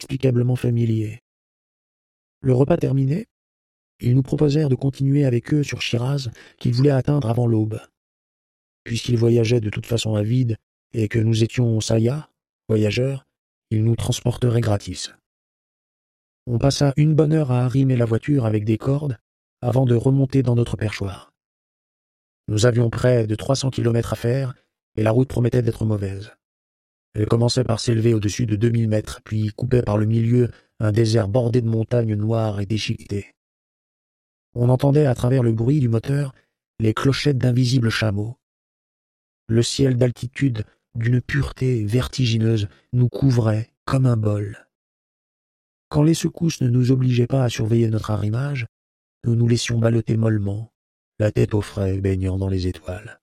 inexplicablement familier. Le repas terminé, ils nous proposèrent de continuer avec eux sur Shiraz, qu'ils voulaient atteindre avant l'aube. Puisqu'ils voyageaient de toute façon à vide et que nous étions sayyahs, voyageurs, ils nous transporteraient gratis. On passa une bonne heure à arrimer la voiture avec des cordes avant de remonter dans notre perchoir. Nous avions près de 300 kilomètres à faire et la route promettait d'être mauvaise. Elle commençait par s'élever au-dessus de 2000 mètres, puis coupait par le milieu un désert bordé de montagnes noires et déchiquetées. On entendait à travers le bruit du moteur les clochettes d'invisibles chameaux. Le ciel d'altitude, d'une pureté vertigineuse, nous couvrait comme un bol. Quand les secousses ne nous obligeaient pas à surveiller notre arrimage, nous nous laissions balloter mollement, la tête au frais baignant dans les étoiles.